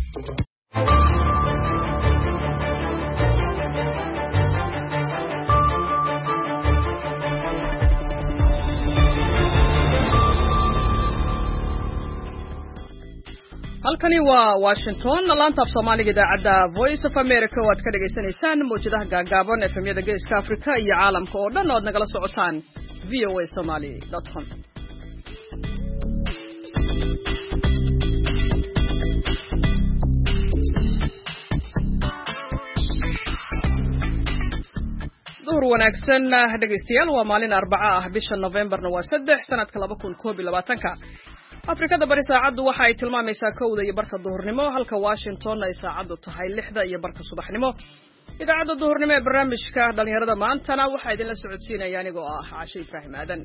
halkani waa Washington laanta af Soomaaliga idaacada Voice of America oo aad ka dhageysanaysaan muujadaha gaagaaban efemyada geeska Afrika iyo caalamka oo dhan oo nagala socotaan voasomali.com. duhur wanaagsan dhageystayaal waa maalin Arbaca ah bisha November-na waa 3 sanadka 2022 Afrikada bari saacadu waxa ay tilmaamaysaa 1:00 iyo barka duhurnimo halka Washington ay saacadu tahay 6:00 iyo barka subaxnimo. Idaacada duhurnimo ee barnaamijka dhalinyarada maantana waxa idin la socodsiinaya anigoo ah Caashay Ibrahim Aadan.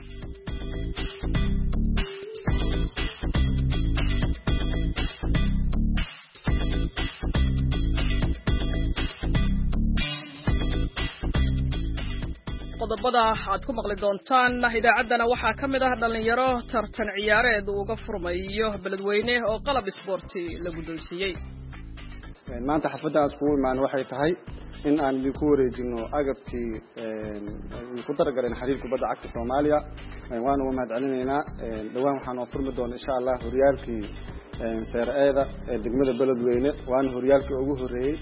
qodobada aad ku maqli doontaan idaacadana waxaa ka mid ah dhalinyaro tartan ciyaareed uga furmayo beledweyne oo qalab isboorti lagu doonsiiyay. maanta xafadaas ku imaan waxay tahay in aan idinku wareejino agabkii ku daragaleen xiriirka kubadda cagta Soomaaliya waan uga mahadcelinaynaa dhawaan waxaan oo furmi doonaa insha Allah horyaalkii Seeraeeda ee degmada beledweyne waan horyaalkii ugu horeeyay.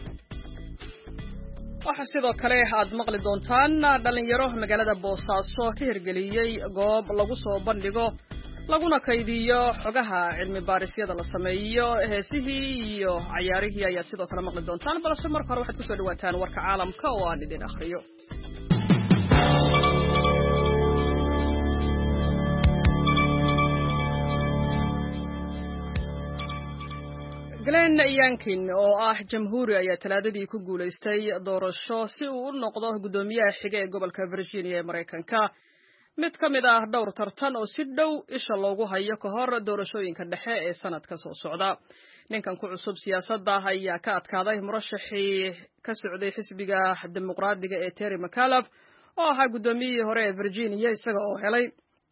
waxa sidoo kale aad maqli doontaan dhalinyaro magaalada Boosaaso ka hirgeliyay goob lagu soo bandhigo laguna kaydiyo xogaha cilmi baarisyada la sameeyo heesihii iyo ciyaarihii ayaad sidoo kale maqli doontaan balse marka hore waxaad ku soo dhawaataan warka caalamka oo aan idin akhriyo. Glenn Youngkin oo ah jamhuuri ayaa talaadadii ku guuleystay doorasho si uu u noqdo gudoomiyaha xiga ee gobolka Virginia ee Mareykanka mid ka mid ah dhowr tartan oo si dhow isha loogu hayo ka hor doorashooyinka dhexe ee sanadka soo socda. ninkan ku cusub siyaasadda ayaa ka adkaaday murashaxii ka socday xisbiga dimuqraadiga ee Terry McAuliffe oo ahaa gudoomiyihii hore ee Virginia isaga oo helay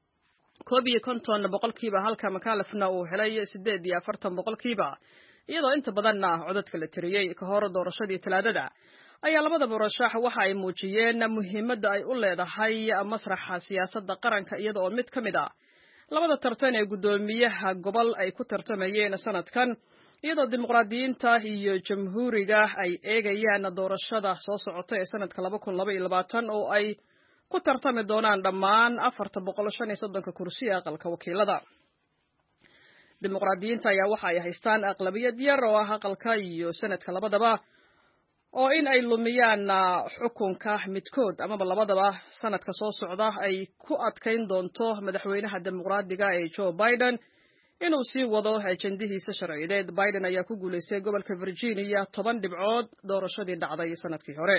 51% halka McAuliffena uu helay 48%. iyadoo inta badanna codadka la tiriyay ka hor doorashadii talaadada ayaa labada murashax waxa ay muujiyeen muhiimadda ay u leedahay masraxa siyaasadda qaranka iyadoo mid ka mid ah labada tartan ee gudoomiyaha gobol ay ku tartamayeen sanadkan iyadoo dimuqraadiyiinta iyo jamhuuriga ay eegayaan doorashada soo socota ee sanadka 2022 oo ay ku tartami doonaan dhammaan 435 kursi ee aqalka wakiilada. dimuqraadiyiinta ayaa waxa ay haystaan aqlabiyad yar oo ah aqalka iyo sanadka labadaba oo in ay lumiyaan xukunka midkood ama labadaba sanadka soo socda ay ku adkayn doonto madaxweynaha dimuqraadiga ee Joe Biden inuu sii wado ajendihiisa sharciyeed. Biden ayaa ku guuleystay gobolka Virginia 10 dhibcood doorashadii dhacday sanadkii hore.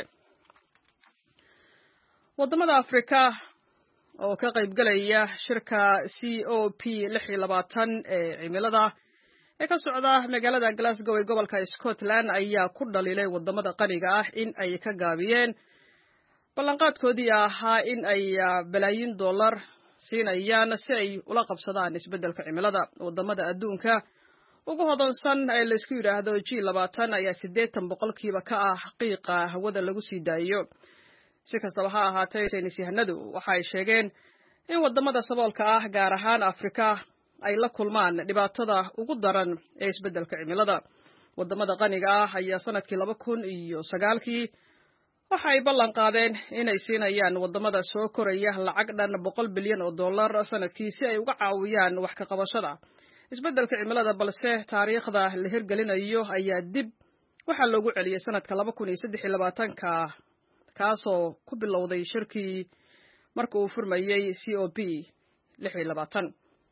wadamada Afrika oo ka qayb galaya shirka COP26 ee cimilada ee ka socda magaalada Glasgow ee gobolka Scotland ayaa ku dhaliilay wadamada qaniga ah in ay ka gaabiyeen ballanqaadkoodii ahaa in ay balaayin dollar siinayaan si ay ula qabsadaan isbeddelka cimilada. wadamada adduunka ugu hodansan ee la isku yiraahdo G20 ayaa 80% ka ah qiiqa hawada lagu sii daayo. si kastaba ha ahaatee saynisyahanadu waxa ay sheegeen in wadamada saboolka ah gaar ahaan Afrika ay la kulmaan dhibaatada ugu daran ee isbeddelka cimilada. wadamada qaniga ah ayaa sanadkii 2009 waxa ay ballan qaadeen inay siinayaan wadamada soo koraya lacag dhan $100 bilyan sanadkii si ay uga caawiyaan wax ka qabashada isbeddelka cimilada, balse taariikhda la hirgelinayo ayaa dib waxa loogu celiyay sanadka 2023 kaasoo ku bilowday shirkii markii uu furmayay COP26.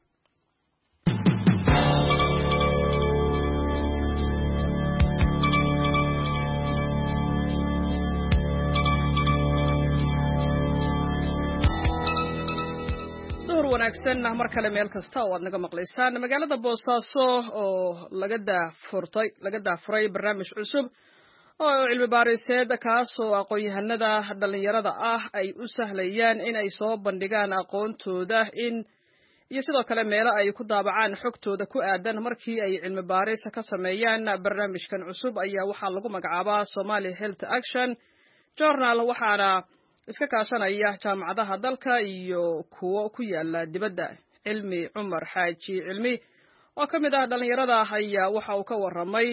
duhur wanaagsan mar kale meel kasta oo aad naga maqlaysaan. magaalada Boosaaso oo laga daafuray barnaamij cusub oo cilmi baariseed kaasoo aqoon-yahanada dhalinyarada ah ay u sahlayaan in ay soo bandhigaan aqoontooda iyo sidoo kale meelo ay ku daabacaan xogtooda ku aadan markii ay cilmi baaris ka sameeyaan barnaamijkan cusub ayaa waxaa lagu magacaabaa Somali Health Action Journal waxaana iska kaashanaya jaamacadaha dalka iyo kuwa ku yaala dibadda. Cilmi Cumar Xaaji Cilmi oo ka mid ah dhalinyarada ayaa waxa uu ka waramay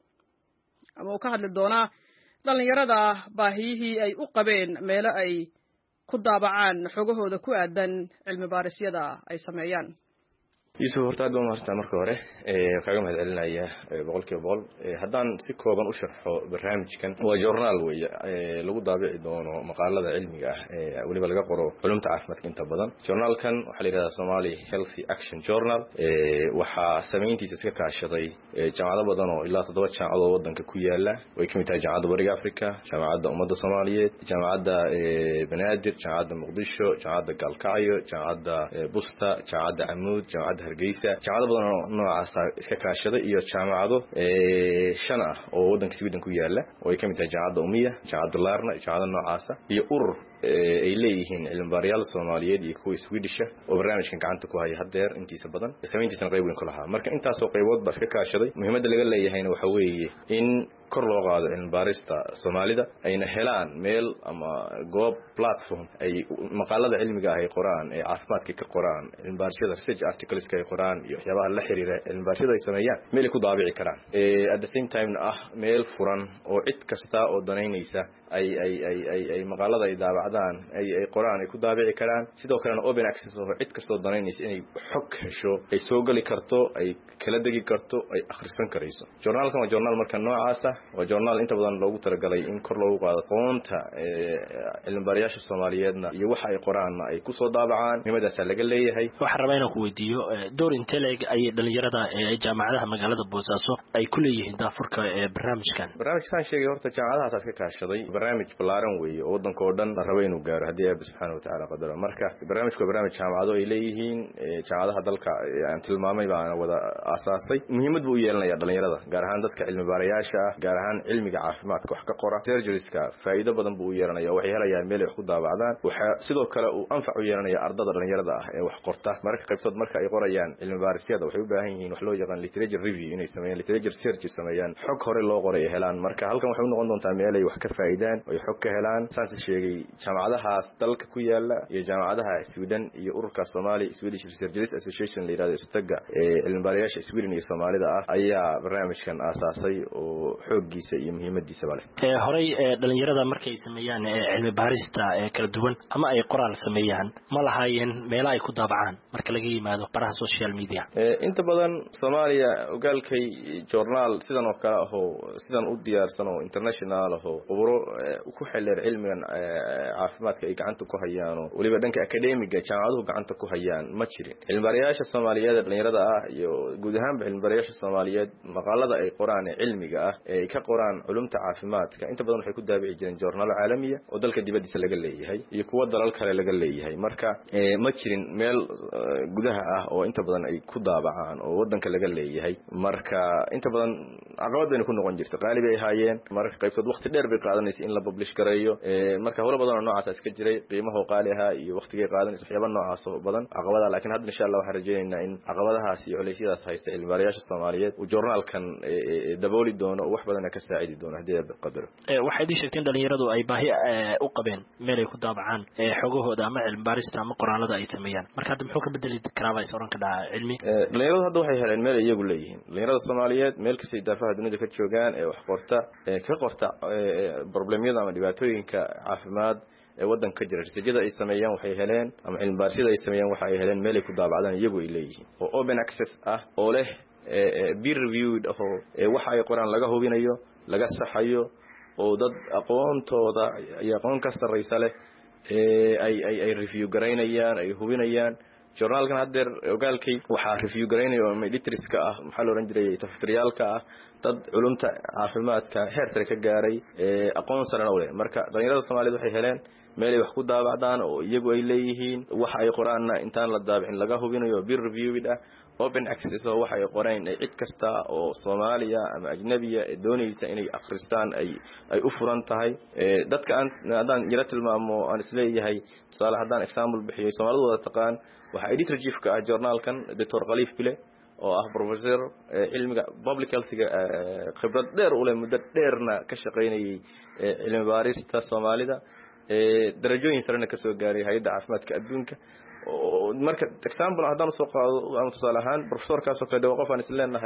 ama uu ka hadli doonaa dhalinyarada baahiyihii ay u qabeen meelo ay ku daabacaan xogahooda ku aadan cilmi baarisyada ay sameeyaan. Yusuf horta aad baan mahadsan marka hore kaaga mahad celinaya boqolkiiba boqol haddaan si kooban u sharxo barnaamijkan waa journal weeye lagu daabici doono maqaalada cilmiga ah waliba laga qoro culumta caafimaadka inta badan journalkan waxaa la yiraahdaa Somali Health Action Journal waxaa sameyntiisa iska kaashaday jaamacado badan oo ilaa 7 jaamacado wadanka ku yaala way kamid tahay jaamacadda Bariga Afrika, jaamacadda Ummadda Soomaaliyeed, jaamacadda Banaadir, jaamacadda Muqdisho, jaamacadda Galkacyo, jaamacadda Busta, jaamacadda Amuud, jaamacadda Hargeysa, jaamacado badan oo noocaas iska kaashaday iyo jaamacado 5 ah oo wadanka Sweden ku yaala oo ay kamid tahay jaamacadda Umiya, jaamacadda Larna, jaamacadda noocaas iyo urur ay leeyihiin cilmi baarayaal Soomaaliyeed iyo kuwa Swedish oo barnaamijkan gacanta ku haya hadeer intiisa badan sameyntiisana qayb weyn ku lahaa. Marka intaas oo qaybood ba iska kaashaday muhiimadda laga leeyahayna waxa weeye in kor loo qaado cilmi baarista Soomaalida ayna helaan meel ama goob platform ay maqaalada cilmiga ah ay qoraan ee caafimaadka ka qoraan cilmi baarista research articles ka ay qoraan iyo waxyaabaha la xiriira cilmi baarista ay sameeyaan meel ku daabici karaan at the same time meel furan oo cid kasta oo danaynaysa ay maqaalada ay daabacdaan ay qoraan ay ku daabici karaan sidoo kalena open access oo cid kasta oo danaynaysa inay xog hesho ay soo gali karto ay kala degi karto ay akhrisan karayso. Journalkan waa journal marka noocaas ah waa journal inta badan loogu talagalay in kor loogu qaado aqoonta cilmi baarayaasha Soomaaliyeedna iyo waxa ay qoraanna ay ku soo daabacaan nimadaas laga leeyahay. Waxaan rabaa inaan ku weydiiyo door intee leeg ay dhalinyarada jaamacadaha magaalada Boosaaso ay ku leeyihiin daafurka barnaamijkan sheegay horta jaamacadahaas iska kaashaday barnaamij balaaran weeye oo wadanka oo dhan la rabo inuu gaaro hadii Alle subhanahu wa ta'ala qadaro. Marka barnaamijku barnaamij jaamacado ay leeyihiin jaamacadaha dalka aan tilmaamay baan wada aasaasay muhiimad buu u yeelanayaa dhalinyarada gaar ahaan dadka cilmi baarayaasha ah gaar ahaan cilmiga caafimaadka wax ka qora surgeryska faa'iido badan buu u yeelanayaa waxay helayaan meel ay wax ku daabacdaan waxa sidoo kale uu anfac u yeelanayaa ardada dhalinyarada ah ee wax qorta marka qaybtood marka ay qorayaan cilmi baarisyada waxay u baahan yihiin wax loo yaqaan literature review inay sameeyaan literature search sameeyaan xog hore loo qoray helaan marka halkan waxay u noqon doontaa meel ay wax ka faa'iidaan oo xog ka helaan saan sheegay jaamacadahaas dalka ku yaala iyo jaamacadaha Sweden iyo ururka Somali Swedish Researchers Association la yiraahdo istaga cilmi baarayaasha Sweden iyo Soomaalida ah ayaa barnaamijkan aasaasay oo xoogiisa iyo muhiimadiisa leh. Horay dhalinyarada markay sameeyaan cilmi baarista kala duwan ama ay qoraal sameeyaan ma lahaayeen meel ay ku daabacaan marka laga yimaado baraha social media. Inta badan Soomaaliya ogaalkay journal sidan oo kale ah sidan u diyaarsan oo international ah oo ku xeeler cilmigan caafimaadka ay gacanta ku hayaan oo waliba dhanka academic jaamacaduhu gacanta ku hayaan ma jirin. Cilmi baarayaasha Soomaaliyeed dhalinyarada ah iyo guud ahaan cilmi baarayaasha Soomaaliyeed maqaalada ay qoraan cilmiga ah ee ka qoraan culumta caafimaadka inta badan waxay ku daabici jireen journal caalami ah oo dalka dibadiisa laga leeyahay iyo kuwa dalal kale laga leeyahay. Marka ma jirin meel gudaha ah oo inta badan ay ku daabacaan oo wadanka laga leeyahay. Marka inta badan caqabad ay ku noqon jirtay qaaliba ay haayeen marka qaybtood waqti dheer bay qaadanaysa in la publish gareeyo marka hawlo badan oo noocaas iska jiray qiimaha qaaliha iyo waqtiga qaadanaysa waxyaabo noocaas oo badan caqabada laakiin hadda insha Allah waxaan rajaynaynaa in caqabadahaas iyo culaysyadaas haysta cilmi baarayaasha Soomaaliyeed uu journalkan dabooli doono wax badan ka saacidi doono hadii ay qadaro. Waxay sheegteen dhalinyaradu ay baahi u qabeen meel ay ku daabacaan xogahooda ama cilmi baarista ama qoraalada ay sameeyaan marka hadda muxuu ka bedeli karaa bay sooran ka dhaca cilmi dhalinyaradu hadda waxay heleen meel iyagu leeyihiin dhalinyarada Soomaaliyeed meel kasta daafaha dunida ka joogaan ee wax qorta ka qorta problemyada ama dhibaatooyinka caafimaad ee wadanka ka jira rajada ay sameeyaan waxay heleen ama cilmi baarisada ay sameeyaan waxa ay heleen meel ay ku daabacdaan iyagu ay leeyihiin oo open access ah oo leh peer reviewed waxa ay qoraan laga hubinayo laga saxayo oo dad aqoontooda iyo aqoon ka sareysa leh ay review gareynayaan ay hubinayaan. Journalkan hadeer ogaalkay waxa review gareynayo militariska ah maxaa loo oran jiray taftiriyalka ah dad culumta caafimaadka heer sare ka gaaray aqoon sare u leh marka dhalinyarada Soomaaliyeed waxay heleen meel ay wax ku daabacdaan oo iyagu ay leeyihiin waxa ay qoraanna intaan la daabicin laga hubinayo peer reviewed ah open access oo waxa ay qoreen cid kasta oo Soomaaliya ama ajnabiya ee doonaysa inay akhristaan ay u furan tahay dadka aan jira tilmaamo aan isleeyahay tusaale haddaan example bixiyo Soomaalidu wada taqaan waxa editor chief ka ah journalkan Dr. Khalif Bile oo ah professor cilmiga public health khibrad dheer u leh muddo dheerna ka shaqeynayay cilmi baarista Soomaalida darajooyin sare ka soo gaaray hay'adda caafimaadka adduunka marka example haddaan soo qaado ama tusaale ahaan professor kaas oo kale qof aan isleenahay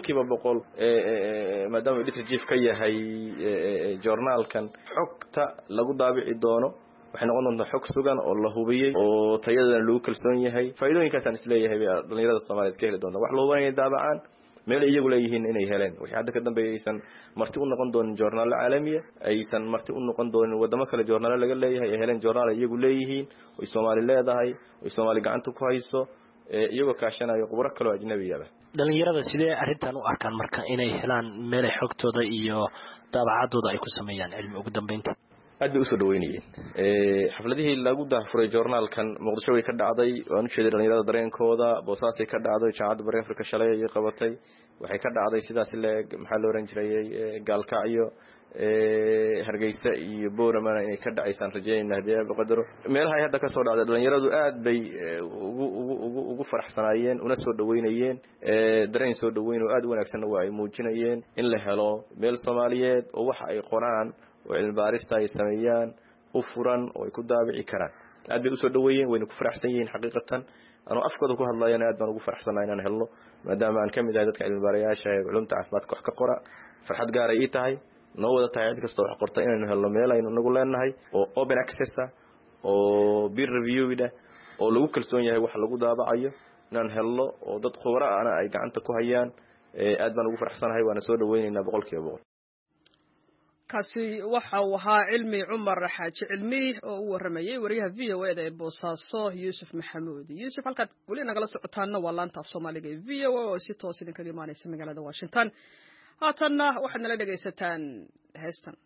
100% maadaama editor chief ka yahay journalkan xogta lagu daabici doono waxay noqon doontaa xog sugan oo la hubiyay oo tayada lagu kalsoon yahay faa'iidooyinkaas aan isleeyahay dhalinyarada Soomaaliyeed ka heli doona wax loo baahan yahay daabacaan meel iyagu leeyihiin inay heleen wixii hadda ka dambeeyaysan marti u noqon doonin journal caalami aysan marti u noqon doonin wadamo kale journal laga leeyahay ay heleen journal iyagu leeyihiin oo Soomaali leedahay oo Soomaali gacanta ku hayso iyagoo kaashanayo khubaro kale oo ajnabi ah dhalinyarada sidee arrintan u arkaan marka inay helaan meel ay xogtooda iyo daabacadooda ay ku sameeyaan cilmi ugu dambeynta aad bay u soo dhaweynayeen xafladihii lagu daafuray journalkan Muqdisho way ka dhacday waan u jeeday dhalinyarada dareenkooda Boosaaso ka dhacday jaamacadda Bariga Afrika shalay ay qabatay waxay ka dhacday sidaas maxaa loo oran jiray Gaalkacyo Hargeysa iyo Boorama inay ka dhacaysaan rajeynaa hadii ay qadaro meelaha hadda ka soo dhacday dhalinyaradu aad bay ugu faraxsanaayeen una soo dhaweynayeen dareen soo dhaweyn oo aad wanaagsan oo ay muujinayeen in la helo meel Soomaaliyeed oo waxa ay qoraan oo cilmi baarista ay sameeyaan u furan oo ay ku daabici karaan aad bay u soo dhaweeyeen wayna ku faraxsan yihiin xaqiiqatan anoo afkooda ku hadlayana aad baan ugu faraxsanahay inaan helno maadaama aan kamid ahay dadka cilmi baarayaasha ee culuumta caafimaadka wax ka qora farxad gaar ay tahay noo wada tahay cid kasta wax qorta inaan helno meel aynu nagu leenahay oo open access oo peer reviewed oo lagu kalsoon yahay wax lagu daabacayo inaan helno oo dad khubaro ah ay gacanta ku hayaan aad baan ugu faraxsanahay waana soo dhaweynaynaa 100% kaasi waxa uu ahaa Cilmi Cumar Xaaji Cilmi oo u waramayay wariyaha VOA ee Boosaaso Yuusuf Maxamuud Yuusuf halkaad wali nagala socotaana waa laanta af Soomaaliga ee VOA oo si toos ah idinkaga imaanaysa magaalada Washington haatanna waxaad nala dhagaysataan heestan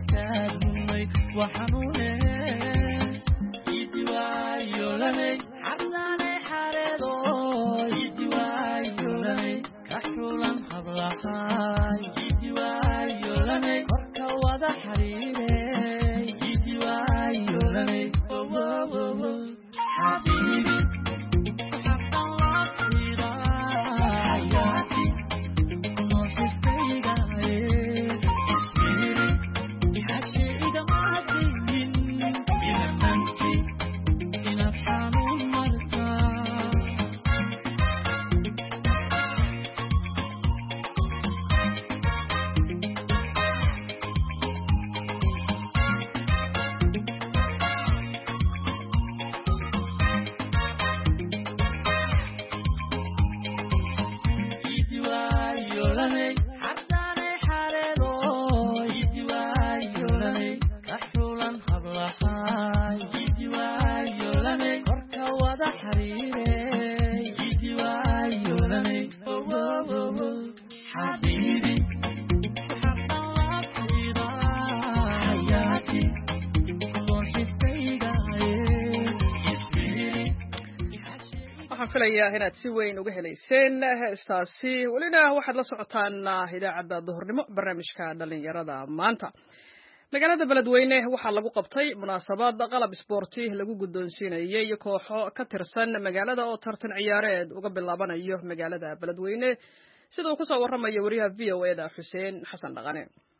inaad si weyn uga helayseen heestaasi welina waxaad la socotaan idaacadda duhurnimo barnaamijka dhalinyarada maanta magaalada beledweyne waxaa lagu qabtay munaasabad qalab isboorti lagu guddoonsiinayay kooxo ka tirsan magaalada oo tartan ciyaareed uga bilaabanayo magaalada beledweyne sida uu kusoo warramayo wariyaha VOAda Xuseen Xasan Dhaqane.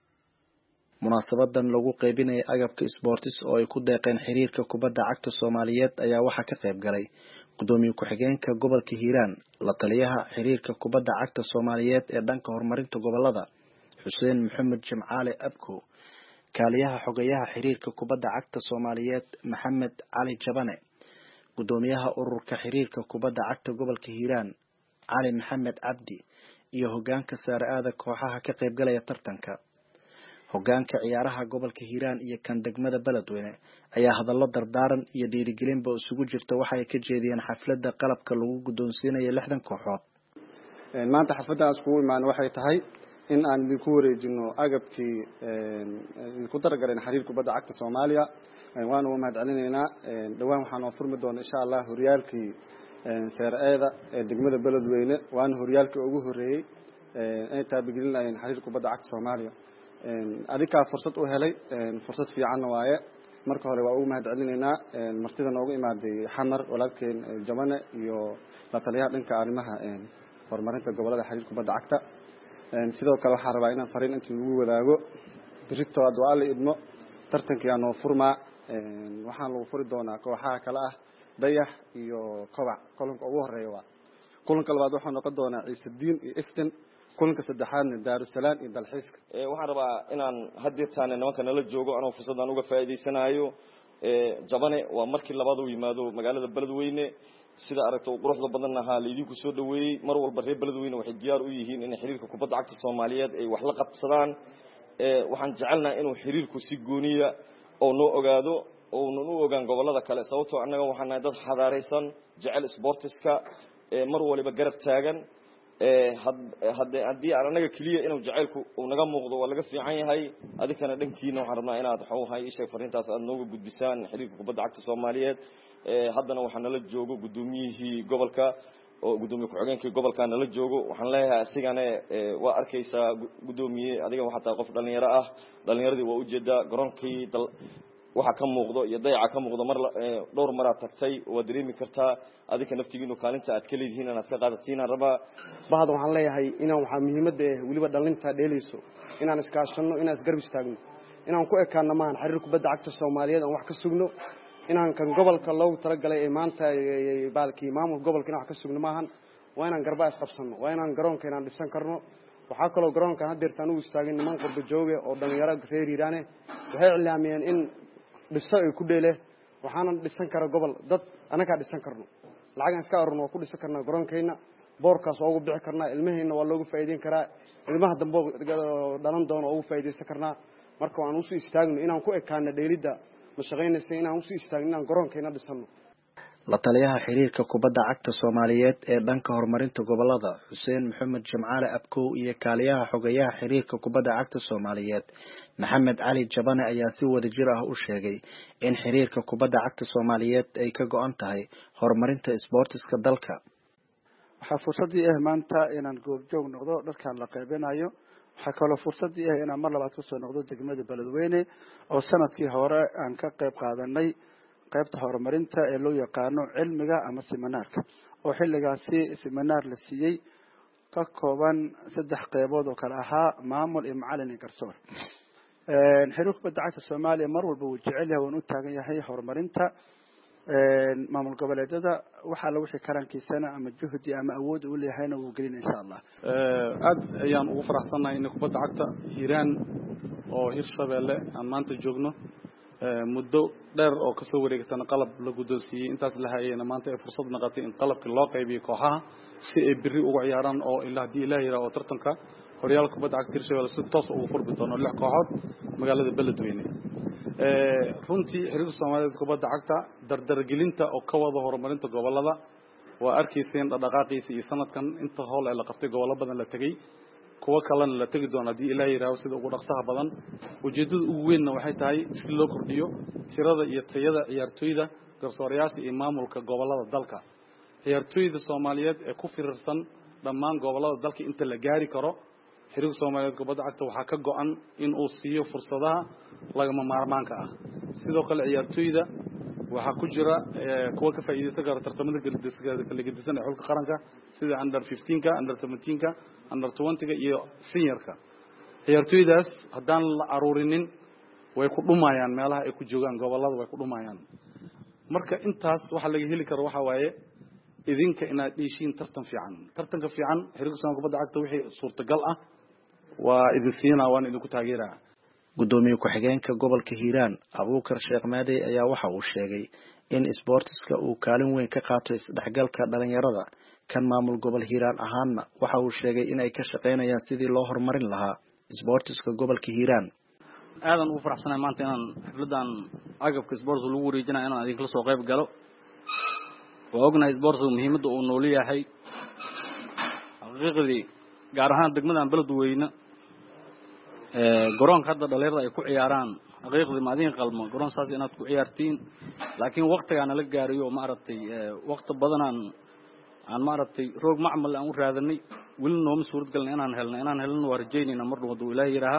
munaasabadan lagu qaybinayay agabka isboortis oo ay ku deeqeen xiriirka kubadda cagta Soomaaliyeed ayaa waxaa ka qayb galay gudoomiye ku-xigeenka gobolka Hiiraan la taliyaha xiriirka kubadda cagta Soomaaliyeed ee dhanka horumarinta gobolada Xuseen Maxamed Jimcaale Abko, kaaliyaha xogayaha xiriirka kubadda cagta Soomaaliyeed Maxamed Cali Jabane, gudoomiyaha ururka xiriirka kubadda cagta gobolka Hiiraan Cali Maxamed Cabdi iyo hoggaanka saaraada kooxaha ka qayb galaya tartanka. hoggaanka ciyaaraha gobolka Hiiraan iyo kan degmada Beledweyne ayaa hadallo dardaaran iyo dhiirigelinba isugu jirta waxa ay ka jeediyeen xafladda qalabka lagu guddoonsiinayo 60 kooxood. maanta xafladda iskugu imaan waxay tahay in aan idinku wareejino agabkii ku dargareen xiriirka kubadda cagta Soomaaliya. waan u mahadcelinaynaa dhawaan waxaan oo furmi doona insha Allah horyaalkii saaraada ee degmada Beledweyne waan horyaalkii ugu horeeyay ay taabigelinayeen xiriirka kubadda cagta Soomaaliya. adika fursad u helay fursad fiican waaye marka hore waa ugu mahadcelinaynaa martida noogu imaaday Xamar walaalkeen Jabane iyo la taliyaha dhanka arrimaha horumarinta gobolada xiriirka kubadda cagta. sidoo kale waxaan rabaa inaan fariin inta lagu wadaago birito waa la idmo tartankii aan furmaa waxaan lagu furi doonaa kooxaha kala ah Dayax iyo Kobac kulanka ugu horeeya waa kulanka labaad waxaan noqon doonaa Ciisadiin iyo Iftin kulanka saddexaadna Daarusalaam iyo Dalxiiska. waxaan rabaa inaan haddeertaan nimanka nala joogo anoo fursadan uga faa'iideysanayo Jabane waa markii labaad uu yimaado magaalada Beledweyne sida aragto quruxda badan ahaa leedii ku soo dhaweeyay mar walba reer Beledweyne waxay diyaar u yihiin in xiriirka kubadda cagta Soomaaliyeed ay wax la qabsadaan. waxaan jecelnahay inuu xiriirku si gooniya oo noo ogaado oo noo ogaan gobolada kale sababtoo annaga waxaan nahay dad xadaareysan jecel sportiska mar waliba garab taagan haddii anaga kaliya inuu jacaylku uu naga muuqdo waa laga fiican yahay adikana dhankiina waxaan rabnaa inaad xoohay isheeg fariintaas aad nooga gudbisaan xiriirka kubadda cagta Soomaaliyeed. haddana waxaan nala joogo gudoomiyihii gobolka oo gudoomiye ku-xigeenkii gobolka nala joogo waxaan leeyahay asigana waa arkaysaa gudoomiye adiga waxa taa qof dhalinyaro ah dhalinyaradii waa u jeedaa garoonkii waxa ka muuqdo iyo dayaca ka muuqdo mar dhowr mar aad tagtay waa dareemi kartaa adika naftigiinu kaalinta aad ka leedihiin inaad ka qaadatiin raba bahada waxaan leeyahay inaan waxa muhiimadda waliba dhalinta dheelayso inaan iskaashano inaan isgarab istaagno inaan ku ekaano maahan xiriirka kubadda cagta Soomaaliyeed aan wax ka sugno inaan kan gobolka loogu talagalay ee maanta baalkii maamul gobolka inaan wax ka sugno maahan waa inaan garba isqabsano waa inaan garoonka inaan dhisan karno waxaa kaloo garoonka haddeertaan u istaagin niman qurbo jooge oo dhalinyaro reer Hiiraan waxay cilaamiyeen in dhiso ay ku dheele waxaana dhisan kara gobol dad anaga dhisan karno lacag iska arno ku dhisan karna garoonkeena boorkaas oo ugu bixi karna ilmaheena waa loogu faa'iideyn karaa ilmaha dambe dhalan doona oo ugu faa'iideysan karna marka waan u soo istaagno inaan ku ekaano dheelida ma shaqeynaysa inaan u soo istaagno inaan garoonkeena dhisano. la taliyaha xiriirka kubadda cagta Soomaaliyeed ee dhanka horumarinta gobolada Xuseen Maxamed Jamcaale Abkow iyo kaaliyaha xogayaha xiriirka kubadda cagta Soomaaliyeed Maxamed Cali Jabane ayaa si wadajir ah u sheegay in xiriirka kubadda cagta Soomaaliyeed ay ka go'an tahay horumarinta isboortiska dalka. waxaa fursadii ah maanta inaan goobjoog noqdo dharkan la qaybinayo waxaa kaloo fursadii ah inaan mar labaad ku soo noqdo degmada Beledweyne oo sanadkii hore aan ka qayb qaadanay qaybta horumarinta ee loo yaqaano cilmiga ama seminaarka oo xilligaasi seminar la siiyay ka kooban 3 qaybood oo kala ahaa maamul iyo macallin iyo garsoor xiriirka kubadda cagta Soomaaliya mar walba uu jecel yahay oo u taagan yahay horumarinta maamul goboleedyada waxa la wixii karankiisana ama juhdi ama awood u leeyahayna uu gelin insha Allah aad ayaan ugu faraxsanahay in kubadda cagta Hiiraan oo Hirshabeelle aan maanta joogno muddo dheer oo ka soo wareegtana qalab la guddoonsiiyay intaas la hayayna maanta ay fursad noqotay in qalabkii loo qaybiyo kooxaha si ay biri ugu ciyaaraan oo ilaa hadii Ilaahay yiraahdo tartanka horyaalka kubadda cagta Hirshabeelle si toos ugu furbi doono 6 kooxood magaalada Beledweyne runtii xiriirka Soomaaliyeed kubadda cagta dardargelinta oo ka wada horumarinta gobolada waa arkayseen dhaqdhaqaaqiisa iyo sanadkan inta hool ay la qabtay gobollo badan la tagay kuwa kalena la tagi doona hadii Ilaahay yiraahdo sida ugu dhaqsaha badan ujeedada ugu weyn waxay tahay si loo kordhiyo tirada iyo tayada ciyaartoyda garsoorayaasha iyo maamulka gobolada dalka ciyaartoyda Soomaaliyeed ee ku fiirsan dhammaan gobolada dalka inta la gaari karo xiriirka Soomaaliyeed kubadda cagta waxa ka go'an in uu siiyo fursadaha lagama maarmaanka ah sidoo kale ciyaartoyda waxa ku jira kuwa ka faa'iideysan kara tartamada kala gedisan ee xulka qaranka sida under 15ka under 17ka under 20ka iyo seniorka ciyaartoydaas hadaan la aruurinin way ku dhumayaan meelaha ay ku joogaan gobolada way ku dhumayaan marka intaas waxa laga heli karo waxa waaye idinka inaad dhiishiin tartanka fiican xiriirka Soomaaliyeed kubadda cagta wixii suurtagal ah waa idin siinaa waan idinku taageeraa gudoomiye ku-xigeenka gobolka Hiiraan Abuukar Sheekh Maadey ayaa waxa uu sheegay in isboortiska uu kaalin weyn ka qaato isdhexgalka dhalinyarada kan maamul gobol Hiiraan ahaana waxa uu sheegay in ay ka shaqeynayaan sidii loo horumarin lahaa isboortiska gobolka Hiiraan aadan ugu faraxsanahay maanta inaan xafladan agabka isboortiska lagu wareejinayo inaan idin kala soo qayb galo waa ognahay isboortiska muhiimadda uu nool yahay xaqiiqdii gaar ahaan degmadan Beledweyne garoonka hadda dhalinyarada ay ku ciyaaraan xaqiiqdii ma adin qalmo garoon saas inaad ku ciyaartiin laakiin waqtigaana la gaariyo ma aragtay waqti badan aan ma aragtay roog macmal aan u raadanay wili nooma suurad galnay inaan helno waa rajaynayna mar walba Ilaahay yiraaha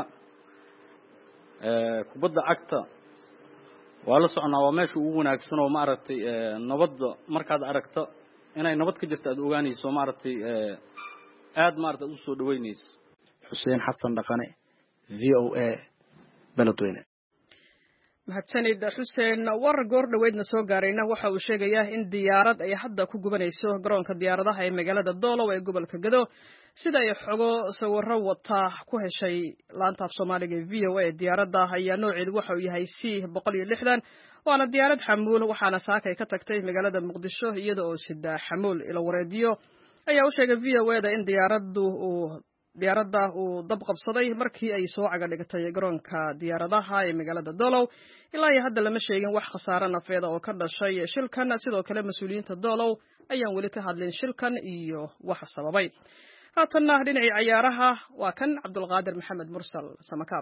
kubadda cagta waa la soconaa waa meesha ugu wanaagsan oo ma aragtay nabadda markaad aragto inay nabad ka jirto aad ogaanayso ma aragtay aad ma aragtay u soo dhaweynayso Xuseen Xasan Dhaqane VOA Beledweyne mahadsanid Xuseen war goor dhaweydna soo gaarayna waxa uu sheegayaa in diyaarad ay hadda ku gubanayso garoonka diyaaradaha ee magaalada Doolow ee gobolka Gado sida ay xogo sawirro wata ku heshay laanta af Soomaaliga ee VOA diyaaradda ayaa nooceedu waxa uu yahay C160 waana diyaarad xamuul waxaana saakay ka tagtay magaalada Muqdisho iyada oo sida xamuul ila wareediyo ayaa u sheegay VOA in diyaaradda uu dab qabsaday markii ay soo caga dhigtay garoonka diyaaradaha ee magaalada Doolow ilaa iyo hadda lama sheegin wax khasaare nafeed oo ka dhashay shilkan sidoo kale mas'uuliyiinta Doolow ayaan weli ka hadlin shilkan iyo wax sababay haatanna dhinacii ciyaaraha waa kan Cabdulqaadir Maxamed Mursal Samakaab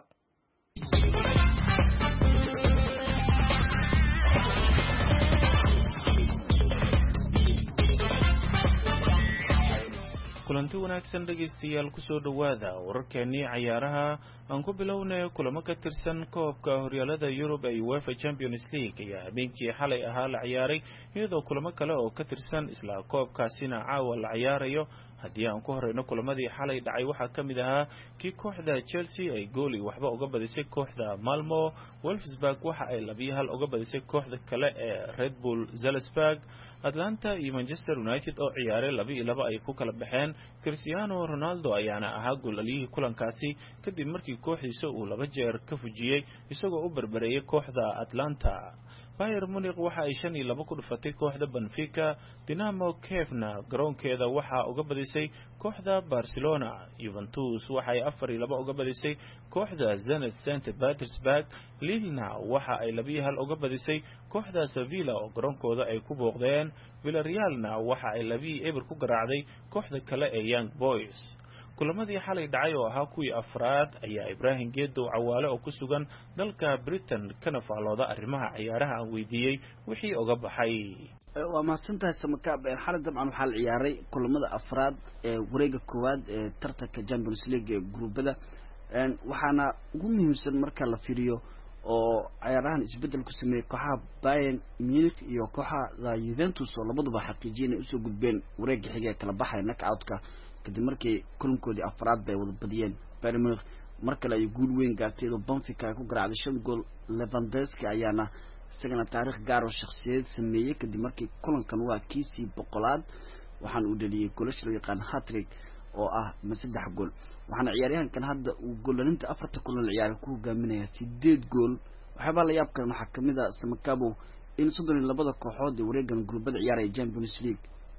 kulanti wanaagsan dhageystayaal ku soo dhawaada wararkeennii ciyaaraha aan ku bilownay kulamo ka tirsan koobka horyaalada Yurub ee UEFA Champions League ayaa habeenkii xalay ahaa la ciyaaray iyadoo kulamo kale oo ka tirsan isla koobkaasina caawa la ciyaarayo haddii aan ku horeyno kulamadii xalay dhacay waxaa ka mid ahaa kii kooxda Chelsea ay gooli waxba uga badisay kooxda Malmo Wolfsburg waxa ay 2-1 uga badisay kooxda kale ee Red Bull Salzburg Atlanta iyo Manchester United oo ciyaaray 2-2 ay ku kala baxeen Cristiano Ronaldo ayaana ahaa goolalihii kulankaasi kadib markii markii kooxdiisa uu 2 jeer ka fujiyay isagoo u barbareeyay kooxda Atlanta. Bayern Munich waxa ay 5-2 ku dhufatay kooxda Benfica. Dinamo Kievna garoonkeeda waxa uga badisay kooxda Barcelona. Juventus waxa ay 4-2 uga badisay kooxda Zenit St. Petersburg. Lille waxa ay 2-1 uga badisay kooxda Sevilla oo garoonkooda ay ku booqdeen. Villarrealna waxa ay 2-0 ku garaacday kooxda kale ee Young Boys. kulamadii xalay dhacay oo ahaa kuwii afraad ayaa Ibrahim Geedow Cawaale oo ku sugan dalka Britain kana faalooda arrimaha ciyaaraha aan weydiiyay wixii uga baxay. waa mahadsantahay Samakaab. xalay dabcan waxaa la ciyaaray kulamada afraad ee wareega koowaad ee tartanka Champions League ee gruubada waxaana ugu muhiimsan marka la fiiriyo oo ciyaarahan isbedel ku sameeyay kooxaha Bayern Munich iyo kooxaha Juventus oo labaduba xaqiijinay usoo gudbeen wareega xiga ee kala baxay knockout-ka kadib markii kulankoodii afraad bay wada badiyeen. Bayern Munich markale ay guul weyn gaartay oo Benfica ay ku garaacday 5 gool. Lewandowski ayaana isagana taariikh gaar oo shakhsiyeed sameeyay kadib markii kulankan waa kiisii 100aad waxaan uu dhaliyay goolasho loo yaqaan hat-trick oo ah 3 gool. waxaana ciyaaryahankan hadda uu goolalinta 4 kulan ciyaaray ku hogaaminaya 8 gool. waxba la yaab kan waxa kamid ah Samakabo in 32 kooxood ee wareegan gruubada ciyaaray Champions League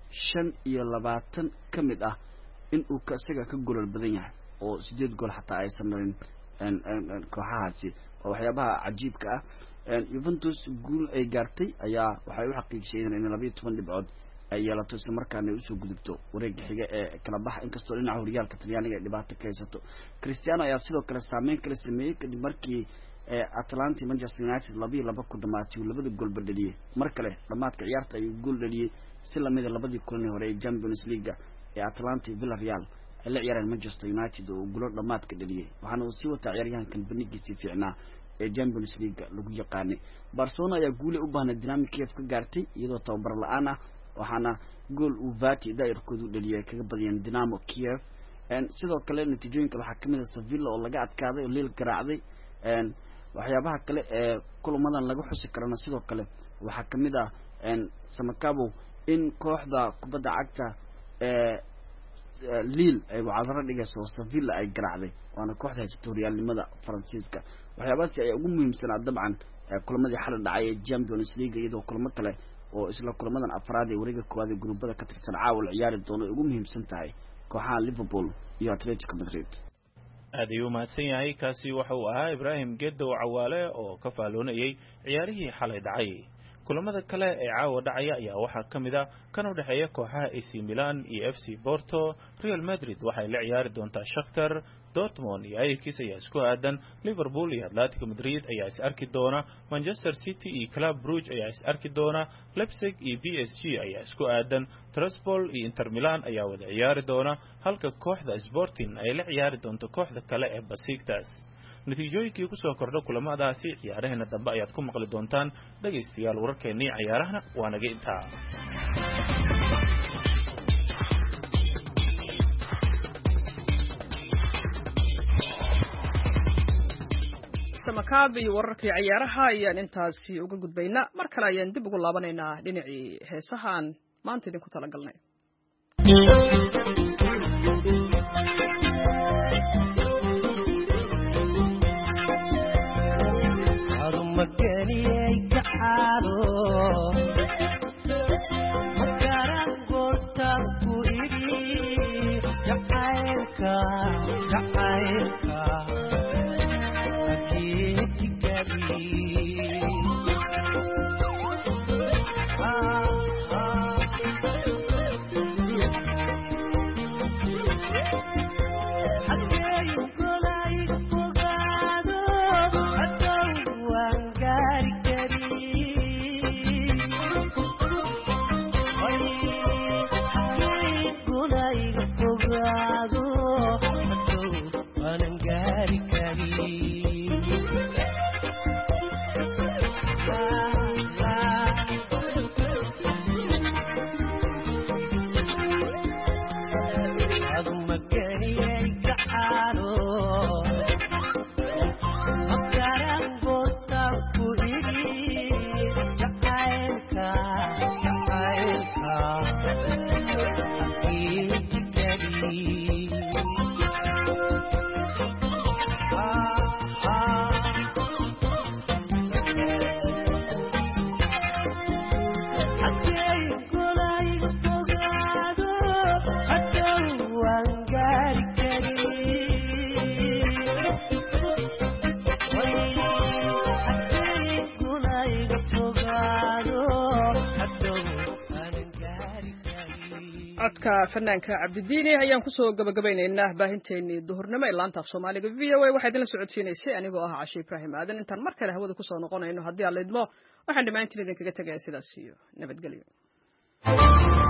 25 kamid ah in uu isaga ka gool badan yahay oo 8 gool xataa ay samayn kooxahaasi oo waxyaabaha cajiibka ah. Juventus guul ay gaartay ayaa waxay u xaqiijiyeen in 12 dhibcood ay yeelato isla markaana ay usoo gudubto wareegga xiga ee kala bax inkastoo dhinaca horyaalka Talyaaniga ay dhibaato ka haysato. Cristiano ayaa sidoo kale saameyn kala sameeyay kadib markii Atlanta Manchester United 2-2 ku dhamaatay 2 gool badaliyay. mar kale dhamaadka ciyaarta ay gool dhaliyay si lamid ah labadii kulan hore ee Champions League ee Atlanta iyo Villarreal ay la ciyaareen Manchester United oo gool dhamaadka dhaliyay. waxaana uu sii wataa ciyaaryahankan banigiisa fiicnaa ee Champions League lagu yaqaanay. Barcelona ayaa guul u baahnay Dinamo Kiev ka gaartay iyadoo tababar la'aan ah waxaana gool uu Vati daayirkoodu dhaliyay kaga badiyeen Dinamo Kiev. sidoo kale natiijooyinka waxaa kamid ah Sevilla oo laga adkaaday oo Lille garaacday. waxyaabaha kale ee kulamadan lagu xusi karana sidoo kale waxaa kamid ah Samakabo in kooxda kubadda cagta Lille ay wacdaro dhigayso Sevilla ay garaacday waana kooxda haysta horyaalnimada Faransiiska. waxyaabahaasi ayaa ugu muhiimsanaa dabcan kulamadii xalay dhacay ee Champions League iyadoo kulamo kale oo isla kulamadan afraad ee wareegga koowaad ee gruubada ka tirsan caawil ciyaari doono ugu muhiimsan tahay kooxaha Liverpool iyo Atletico Madrid. aad ayuu mahadsan yahay. kaasi waxa uu ahaa Ibrahim Geedow Cawaale oo ka faaloonayay ciyaarihii xalay dhacay. kulamada kale ee caawa dhacaya ayaa waxaa kamid ah kan u dhaxeeya kooxaha AC Milan iyo FC Porto. Real Madrid waxay la ciyaari doontaa Shakhtar. Dortmund iyo Ajax ayaa isku aadan. Liverpool iyo Atletico Madrid ayaa is arki doona. Manchester City iyo Club Brugge ayaa is arki doona. Leipzig iyo PSG ayaa isku aadan. Transpol iyo Inter Milan ayaa wada ciyaari doona halka kooxda Sporting ay la ciyaari doonto kooxda kale ee Besiktas. natiijooyinkii ku soo kordha kulamadaasi ciyaaraheena dambe ayaad ku maqli doontaan. dhageystayaal wararkeennii ciyaarahana waa naga intaa. Samakab iyo wararkii ciyaaraha ayaan intaasi uga gudbaynaa. mar kale ayaan dib ugu laabanaynaa dhinacii heesahan maanta idinku tala galnay. codka fanaanka cabdidiini ayaan kusoo gabagabaynaynaa baahinteenii duhurnimo ee laanta af soomaaliga VOA waxaa idinla socodsiinaysay anigoo ah Cashe Ibrahim Aadan intaan mar kale hawada kusoo noqonayno haddii aan la idmo waxaan dhammaantiin idinkaga tagayaa sidaas iyo nabadgelyo